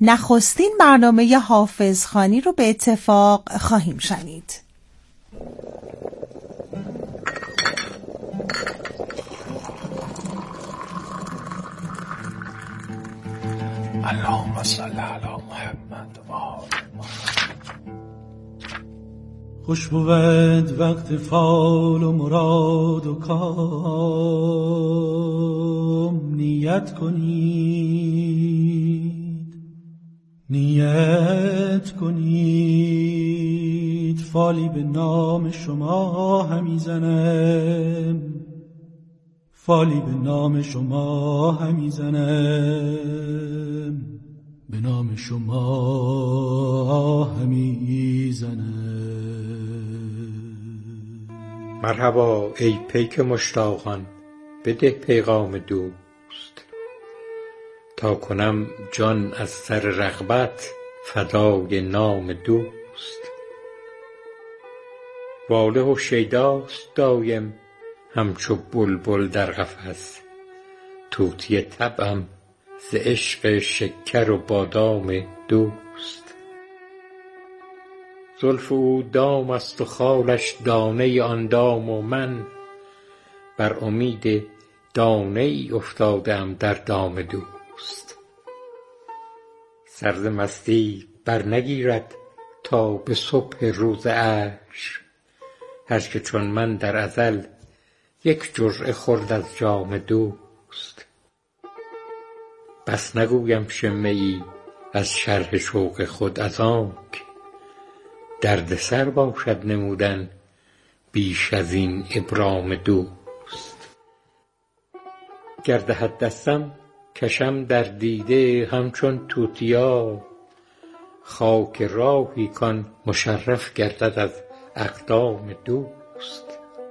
نخستین برنامه حافظ خوانی رو به اتفاق خواهیم شنید. اللهم صل علی محمد و آل محمد. خوش بود وقت فال و مراد و کام، نیت کنید فالی به نام شما همی زنم، فالی به نام شما همی زنم، به نام شما همی زنم. مرحبا ای پیک مشتاقان، بده پیغام دوست، تا کنم جان از سر رغبت فدای نام دوست. واله و شیداست دایم همچو بلبل در قفس، طوطی طبعم ز عشق شکر و بادام دوست. زلف او دام است و خالش دانه آن دام و من بر امید دانه ای افتادم در دام دوست. سر ز مستی بر نگیرد تا به صبح روز عشر، هر که چون من در ازل یک جرعه خورد از جام دوست. بس نگویم شمه ای از شرح شوق خود، از آنک درد سر باشد نمودن بیش از این ابرام دوست. گر دهد دستم کشم در دیده همچون توتیا، خاک راهی کان مشرف گردد از اقدام دوست.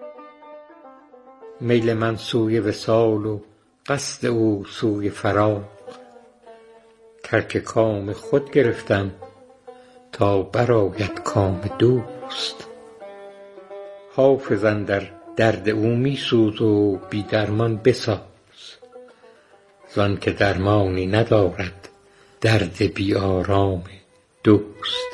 میل من سوی وصال و قصد او سوی فراق، ترک کام خود گرفتم تا برآید کام دوست. حافظ اندر درد او می سوز و بی درمان بساز، زان که درمانی ندارد درد بی آرام دوست.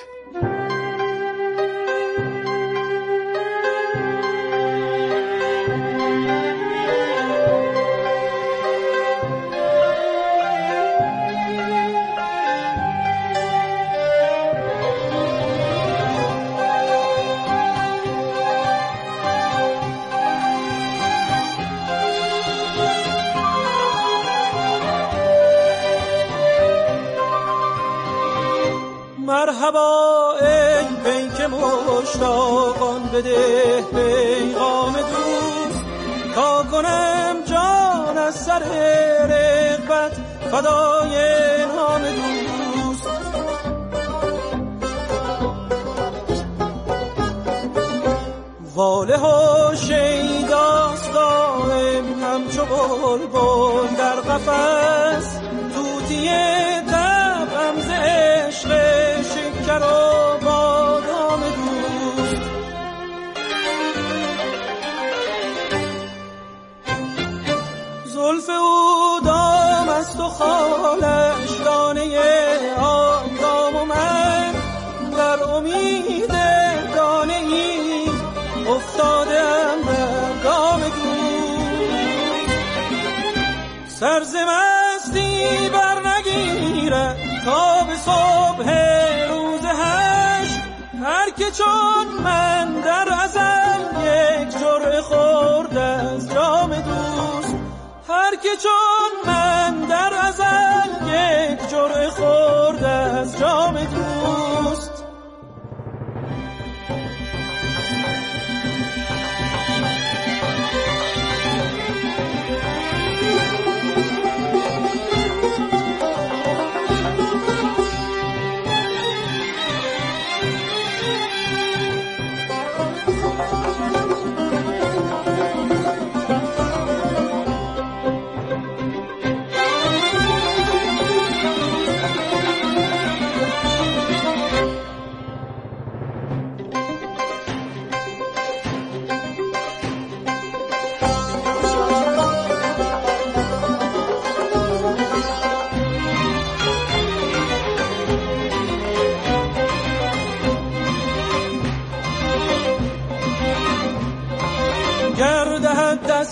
مرحبا ای پیک مشتاقان، بده پیغام دوست، تا کنم جان از سر رغبت فدای نام دوست. واله و شیداست دائم همچو بلبل در قفس، طوطی طبعم ز عشق شکر و بادام دوست. زلف او دام است و خالش دانه آن دام و من در امید دانه ای افتادم در دام دوست. سر ز مستی بر نگیرد تا به صبح روز هشت، هر که چون من در ازل یک جرعه خورد از جام دوست. هر که چون من در ازل یک جرعه خورد از جام دوست.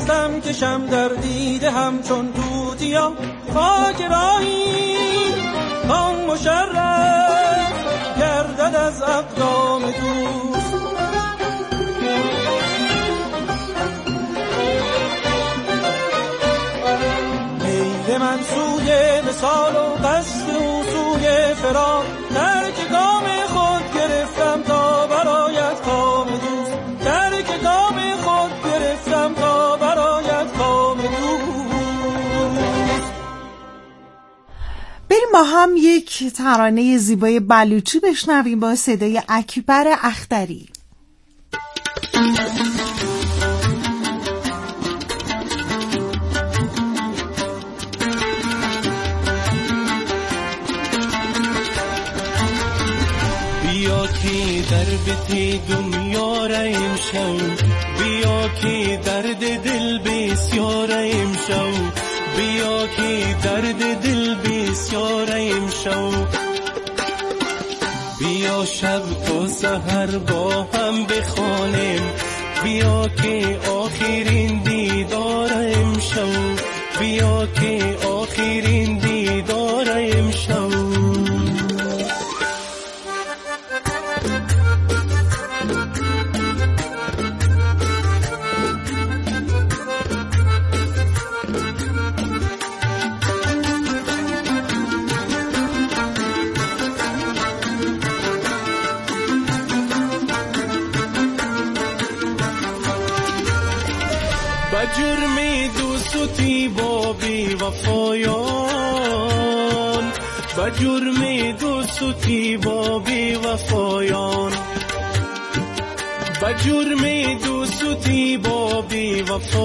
دستم کشم در دیده همچون توتیا خاک راهی آن مشرف گردد از اقدام دوست. میل من سوی وصال و قصد او سوی فرار، ترک کام خود گرفتم تا برایت کام دوست، ترک کام خود گرفتم تا برایت کام دوست. بریم با هم یک ترانه زیبای بلوچی بشنویم با صدای اکبر اختری. بیا که درد دنیا را امشو، بیا که درد دل بسیار امشو، بیا که درد دل بسیار امشو، بیا شب تا سحر با هم بخوانیم، بیا که آخرین دیدار امشو، بیا که آخرین دیدار امشو. جرم دوستی با بی وفایان، با جرم دوستی با بی وفایان، با جرم دوستی با بی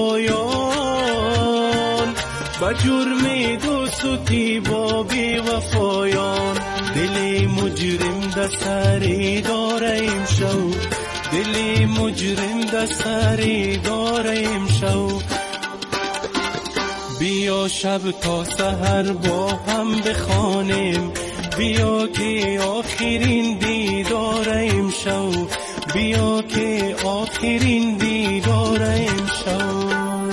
وفایان، با جرم دوستی با بی وفایان، دل مجرم دسری داره امشو، دل مجرم دسری داره امشو، بیا شب تا سحر با هم بخوانیم، بیا که آخرین دیدار امشو، بیا که آخرین دیدار امشو.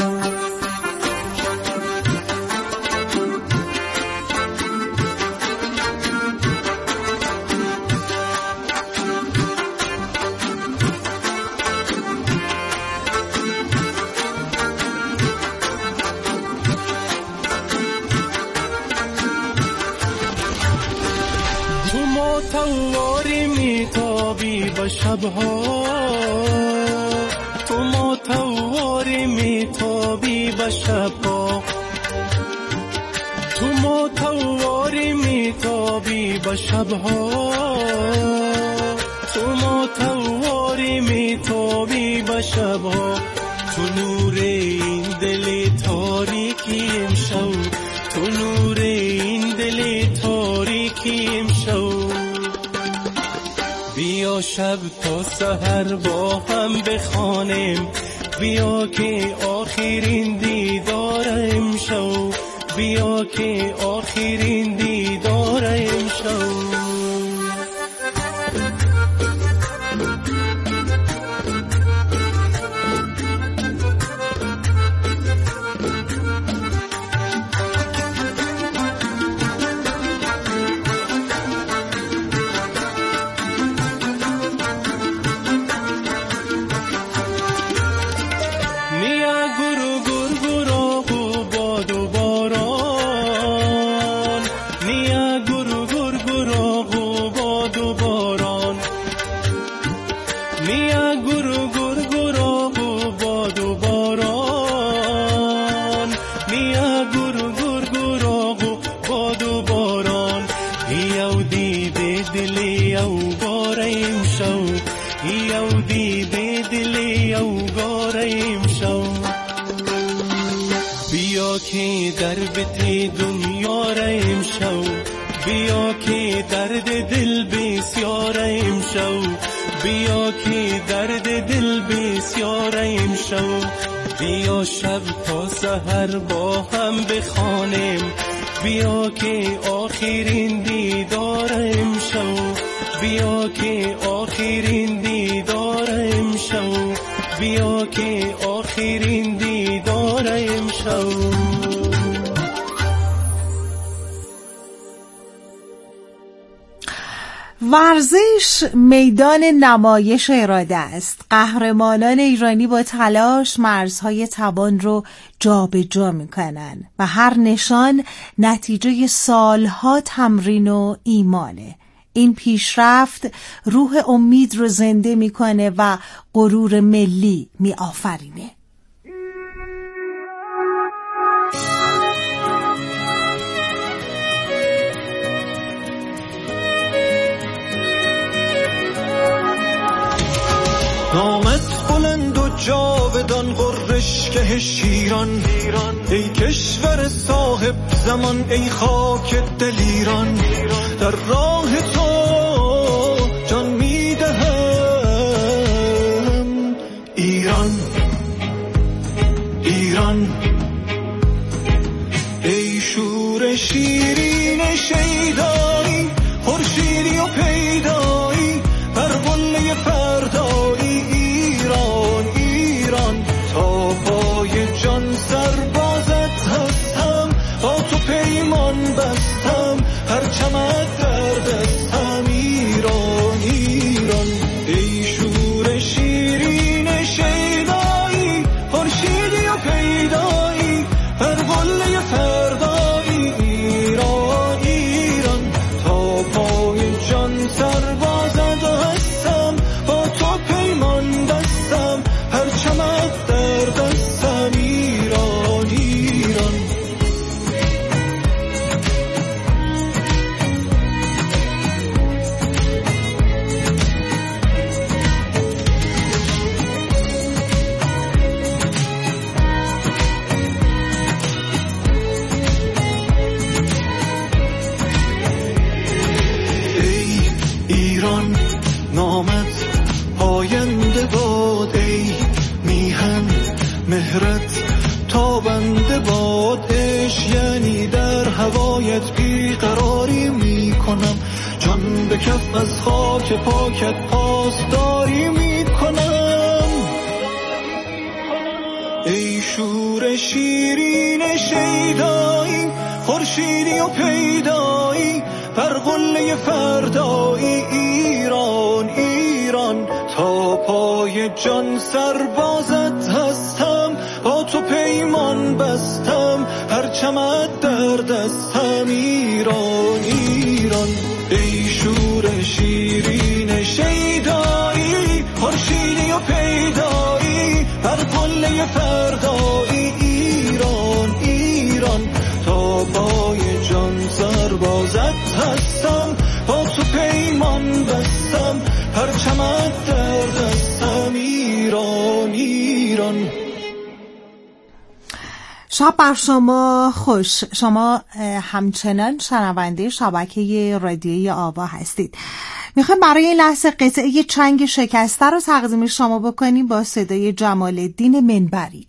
تواری میتابی با شبها، تو ما تواری میتابی با شبها، تو ما تواری میتابی با شبها، تو ما تواری میتابی با شبها، تو نور این دل تاریکی امشو، تو نور این دل تاریکی امشو، بیا شب تا سحر با هم بخوانیم، بیا که آخرین دیدار امشو، بیا که آخرین دیدار امشو. بیا که درد دنیا را امشو، بیا که درد دل بسیار امشو، بیا که درد دل بسیار امشو، بیا شب تا سحر با هم بخوانیم، بیا که آخرین دیدار امشو، بیا که آخرین دیدار امشو، بیا که آخرین دیدار ورزش میدان نمایش اراده است. قهرمانان ایرانی با تلاش مرزهای توان رو جابجا میکنن و هر نشان نتیجه سالها تمرین و ایمانه. این پیشرفت روح امید رو زنده میکنه و غرور ملی میآفرینه. نامت بلند و جاودان غرشگه شیران، ای کشور صاحب زمان، ای خاک دل ایران. در راه تو جان میدهم ایران، ایران. ای شور شیرین شیدایی، خورشیدی و پیدایی، بر قله فردایی. ایران، ایران، تا پای جان سربازت هستم، با تو پیمان بستم، پرچمت در دستم. ایران، ایران. ای شور شیرین شیدایی، خورشیدی و پیدایی، بر قله فردایی. ایران، ایران، تا پای جان سربازت هستم، با تو پیمان بستم، پرچمت در دستم. ایران، ایران. ای ایران، نامت پاینده باد، ای میهن مهرت تابنده باد. عشق یعنی در هوایت بیقراری میکنم، جان به کف از خاک پاکت پاسداری میکنم. ای شور شیرین شیدایی، خورشیدی و پیدایی، بر قله فردایی. ایران، ایران، تا پای جان سربازت هستم، با تو پیمان بستم، پرچمت در دستم. ایران، ایران. ای شور شیرین شیدایی، خورشیدی و پیدایی، بر قله فردایی. ایران، ایران، تا پای جان سربازت هستم، با تو پیمان بستم، پرچمت در دستم. ایران، ایران. شب بر شما خوش. شما همچنان شنونده شبکه رادیویی آوا هستید. میخوایم برای این لحظه قطعه چنگ شکسته رو تقدیم شما بکنیم با صدای جمال الدین منبری.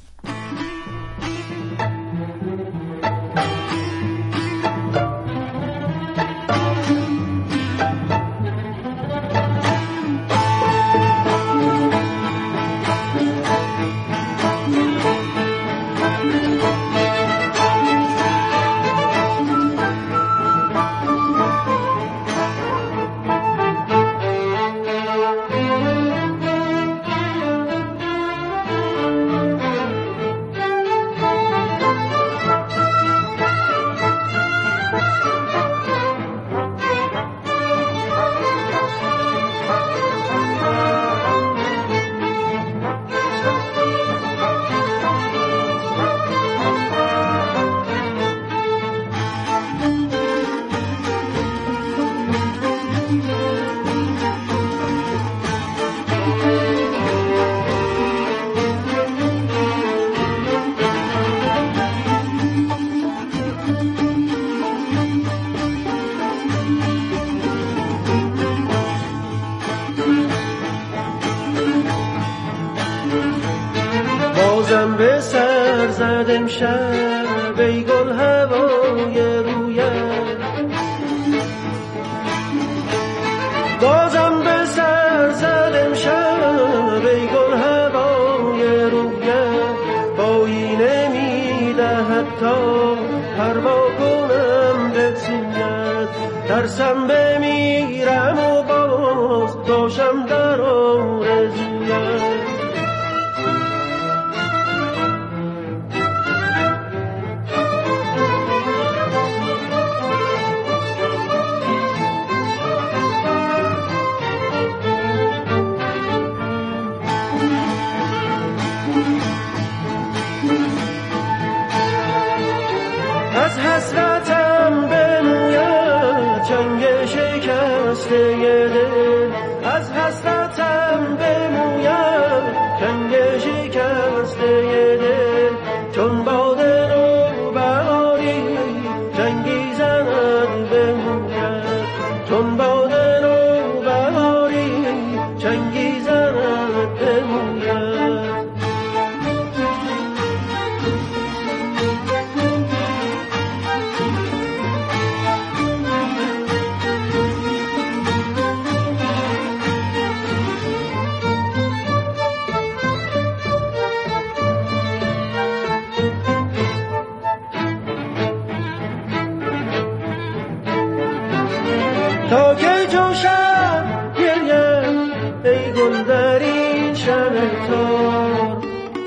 بازم به سر زد امشب، ای گل هوای رویت. بازم به سر زد امشب، ای گل هوای رویت. بایی نمیدهد تا پروا کنم به سویت. ترسم بمیرم و باز باشم در آرزویت. از حسرتم بموید چنگ شکسته دل، از حسرتم بموید چنگ شکسته دل، چون باد نو بهاری چنگی زند بموید، چون باد نو بهاری چنگی زند بموید. تا که جوشم گریم ای گل در این شب تار،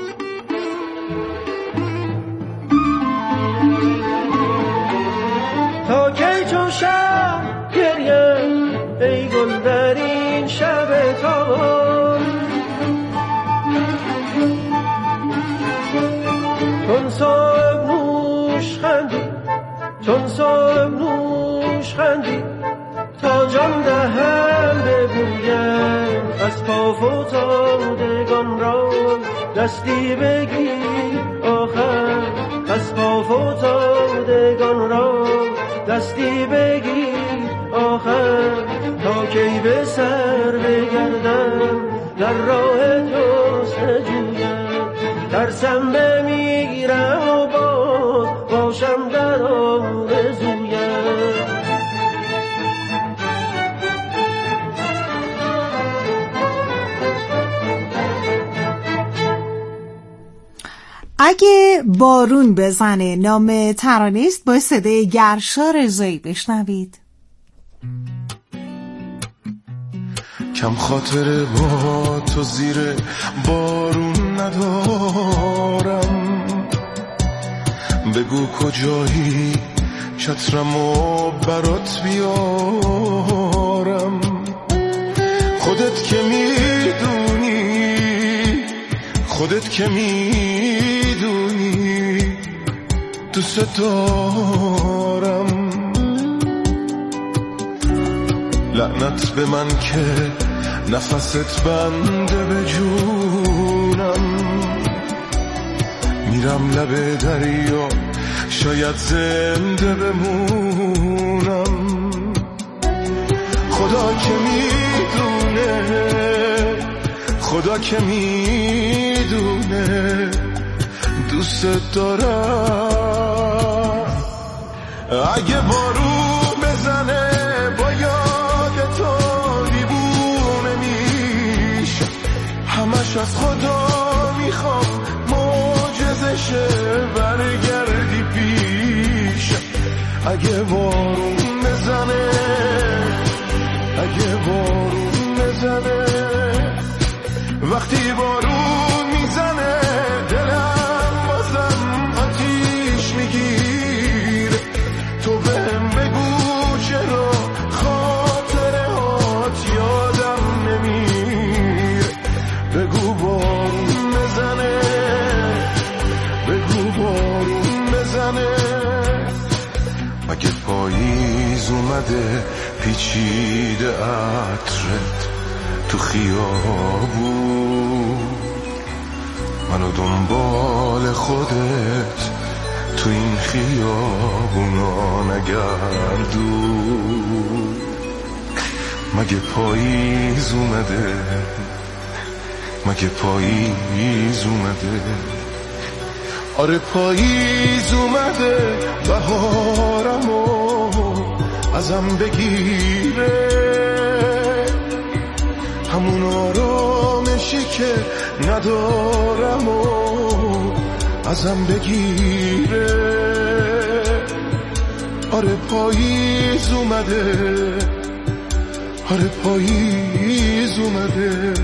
تا که جوشم گریم ای گل در این شب تار، چون صاحب نوش خندی، چون صاحب نوش خندی تا جان دهم بگویم، از پا فتادگان را دستی بگیر آخر، از پا فتادگان را دستی بگیر آخر، تا کی به سر بگردم در راه جستجویم، ترسم بمیرم و باز باشم در آرزویم. اگه بارون بزنه نام ترانه است با صدای گرشا رضایی. بشنوید. کم خاطر با تو زیر بارون ندارم، بگو کجایی چترمو برات بیارم، خودت که میدونی، خودت که میدونی دوست دارم. لعنت به من که نفست بنده به جونم، میرم لب دریا شاید زنده بمونم. خدا که میدونه، خدا که میدونه دوست دارم. اگه بارون بزنه با یاد تو دیوونه میشه، همش از خدا میخوام معجزشه برگردی پیش. اگه بارون بزنه، اگه بارون بزنه، وقتی بارون میزنه دلم بازم آتیش میگیره. تو بهم بگو چرا خاطره هات یادم نمیره، بگو بارون بزنه، بگو بارون بزنه. مگه پاییز اومده پیچیده عطرت تو خیابون، منو دنبال خودت تو این خیابونا نگردون. مگه پاییز اومده، مگه پاییز اومده، آره پاییز اومده بهارمو ازم بگیره، همون آرامشی که ندارم و ازم بگیره. آره پاییز اومده، آره پاییز اومده.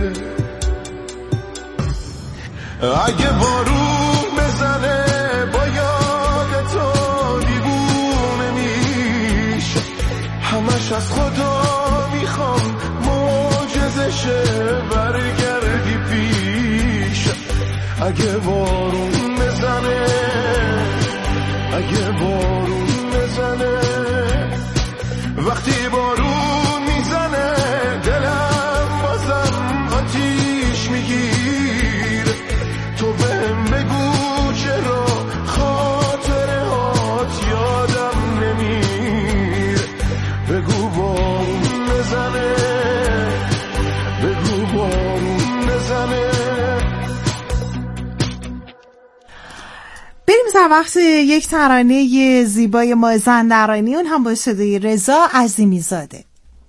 اگه بارون بزنه با یاد تو دیوونه میشه، همش از خدا میخوام معجزشه برگردی پیش. اگه بارون بزنه، اگه بارون بزنه، وقتی بارون میزنه دلم بازم آتیش میگیره. تو بهم بگو چرا خاطره هات یادم نمیره. بگو بارون بزنه، بگو بارون بزنه. بریم سر وقت یک ترانه زیبای مازندرانی، اون هم با صدای رضا عظیمی زاده.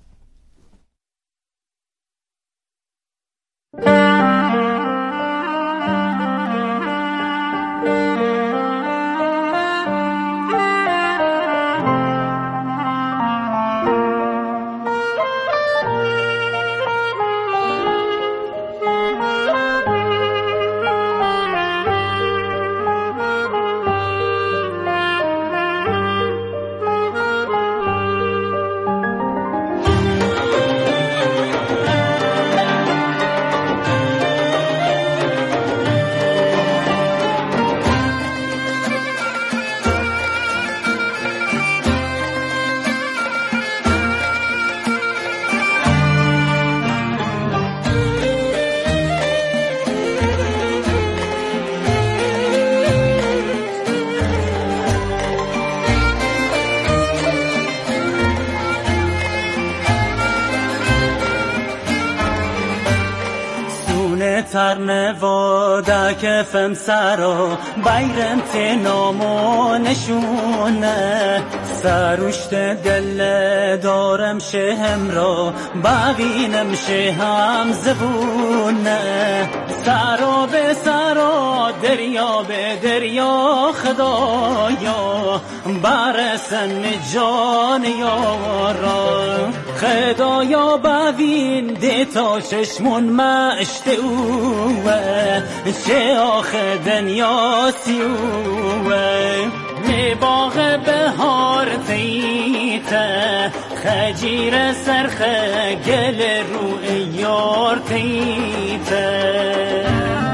ترنواده کفم سرا بیرم تنامو نشونه، سروشت دل دارم شهم را ببینم شهم زبونه. سرا به سرا دریا به دریا خدایا برسن جان یارا. خدایا ببین دیتا چشمون مشت اوه، چه آخه دنیا سیوه. می باغ بهار تیته خجیر سرخه گل رو یار تیته.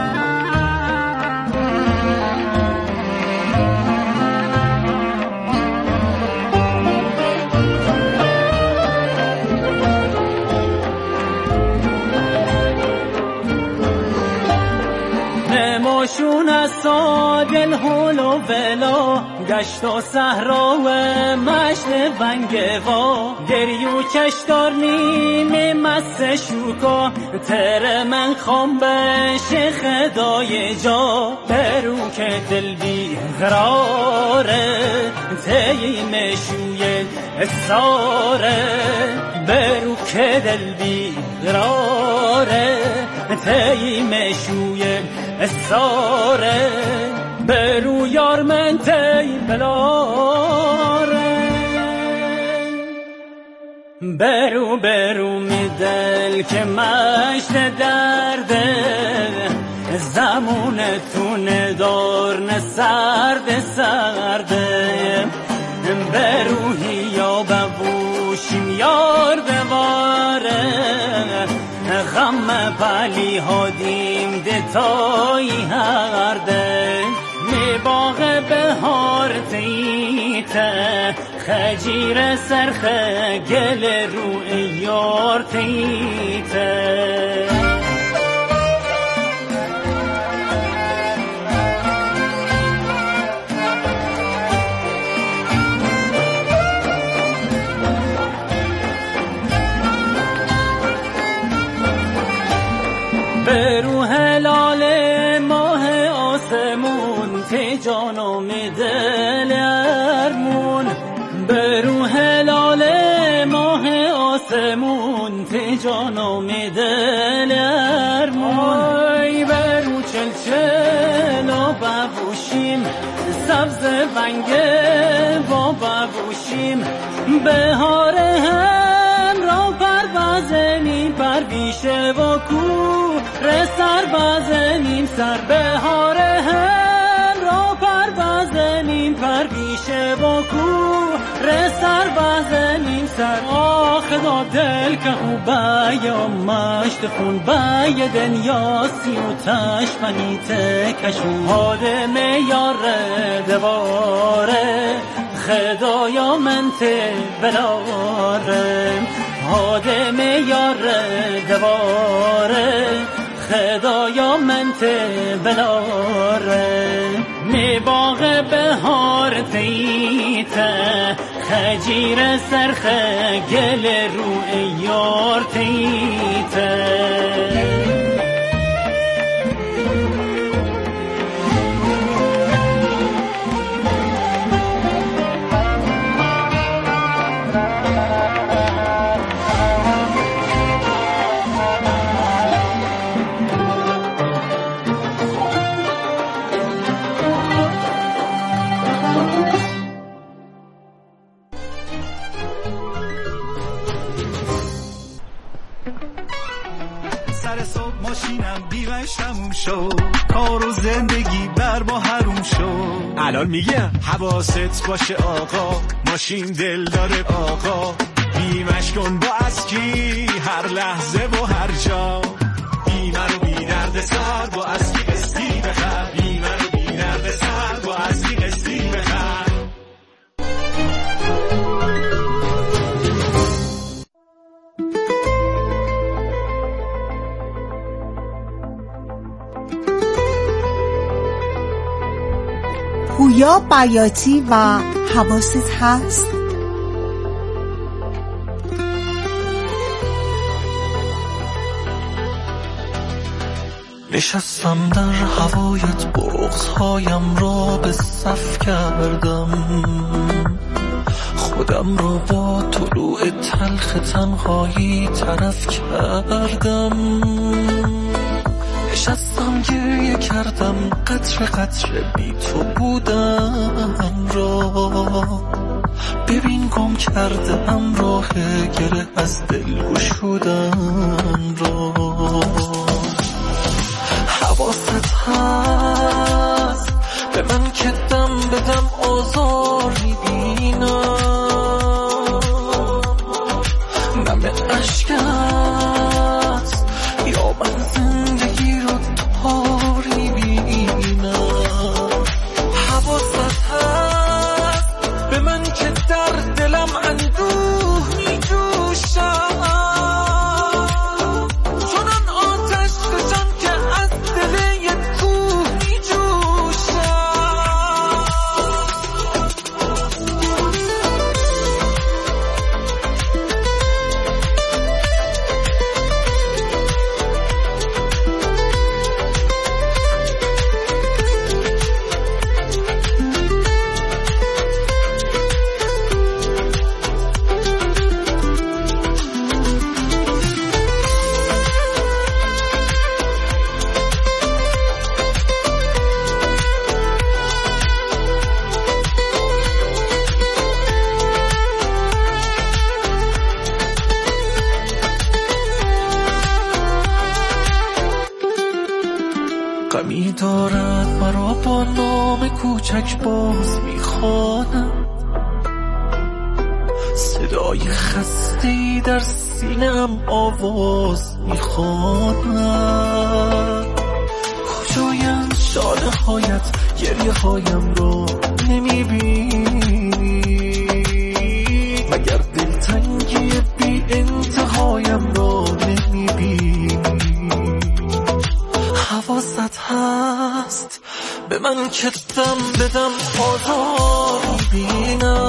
نماشون از سادل هول و ولا، گشت و صحرا و مشت ونگوا. دریو کشتار نیمه مست شوکا، تر من خام بشه خدای جا. برو که دل بی قراره تی مشوی اساره. برو که دل بی قراره تی مشوی اساره. برو یار من تی بلاره. برو برو می دل که مشت درده، زمونتون دار نه سرد سرده. بروحی یا ببوشیم یار بواره، غم پلی هادیم دتایی هرده. می باغ بهار تیته خجیر سرخه گل رو یار تیته. برو هلال ماه آسمون تی جانم دل ارمون. برو هلال ماه آسمون تی جانم دل ارمون. برو چلچل و ببوشیم سبز ونگه با ببوشیم باشیم. بهار هم را پر بزنیم، پر بیشه و کوره سر بزنیم سر. بهار هم را پر بزنیم، پر بیشه و کوره سر بزنیم سر. خدا دل که خوبه یا مشت خون بای دنیا سی و تشمنیت کشون. آدم یار دواره خدایا من ته بلارم. آدم یار دواره خدایا من ته بلارم. می باغ بهار تیته خجیر سرخ گل رو یار تیته. ماشینم بیمش تموم شو، کار و زندگی بر ما حروم شو. الان میگم حواست باشه آقا، ماشین دل داره آقا. بیمش کن با اسکی هر لحظه و هر جا. بیمه رو بی درد سر با اسکی قسطی بخر. بیمه رو بی درد سر با اسکی قسطی بخر. پویا بیاتی و حواست هست. نشستم در هوایت بغض‌هایم را به صف کردم، خودم را با طلوع تلخ تنهایی طرف کردم. نشستم گریه کردم قطره قطره بی تو بودن را. ببین گم کردم راه گره از دل گشودن را. حواست هست به من که دم به دم آزار میبینم. نم عشقت یا من زندگی رو تار میبینم. حواست هست به من که در دلم اندوه میجوشم. غمی دارد مرا با نام کوچک باز میخوانم. صدای خسته‌ای در سینه‌ام آواز میخواند. کجایند شانه هایت گریه هایم را نمیبینی؟ مگر دلتنگی بی انتهایم را نمیبینی؟ حواست هست به من که دم بدم آزار میبینم.